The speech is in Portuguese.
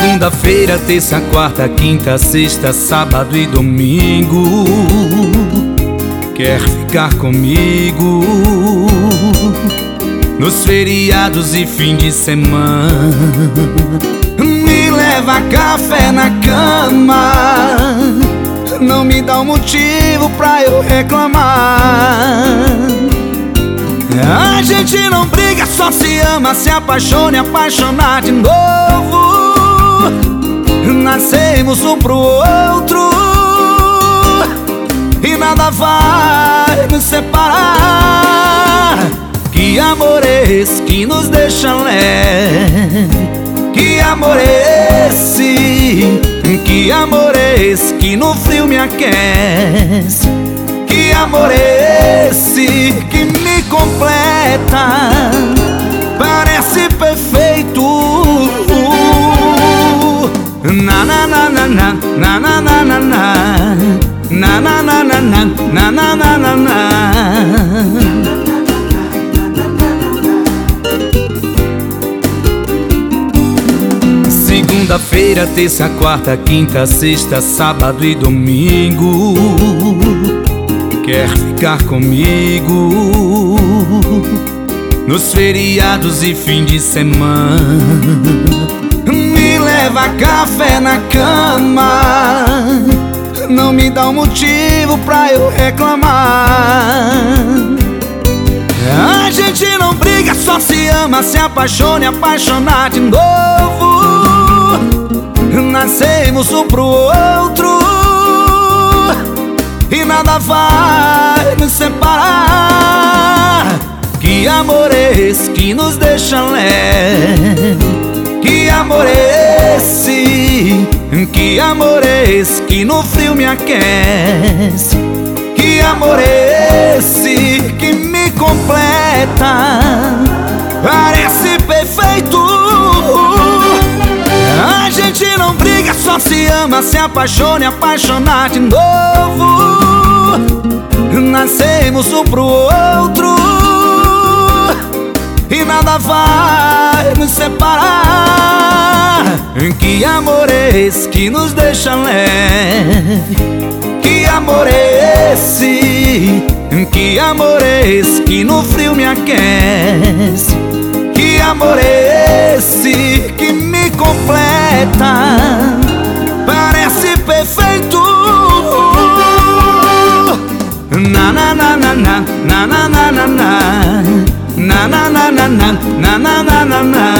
Segunda-feira, terça, quarta, quinta, sexta, sábado e domingo. Quer ficar comigo nos feriados e fim de semana? Me leva café na cama, não me dá um motivo pra eu reclamar. A gente não briga, só se ama, se apaixona e apaixonar de novo. Nascemos um pro outro e nada vai nos separar. Que amor é esse que nos deixa leve? Que amor é esse? Que amor é esse que no frio me aquece? Que amor é esse que me completa? Parece perfeito. Na na na na na na na na na na na na na na na na na na na. Segunda-feira, terça, quarta, quinta, sexta, sábado e domingo. Quer ficar comigo nos feriados e fim de semana? Me leva café na cama, não me dá um motivo pra eu reclamar. A gente não briga, só se ama, se apaixona e apaixonar de novo. Nascemos um pro outro e nada vai nos separar. Que amor é esse que nos deixa leve? Que amor é esse? Que amor é esse que no frio me aquece? Que amor é esse que me completa? Parece perfeito. A gente não briga, só se ama, se apaixona e apaixonar de novo. Nascemos um pro outro e nada vai nos separar. Que amor é esse que nos deixa leve? Que amor é esse? Que amor é esse que no frio me aquece? Que amor é esse que me completa? Parece perfeito. Na na na na na na na na na na na na na na na na na na.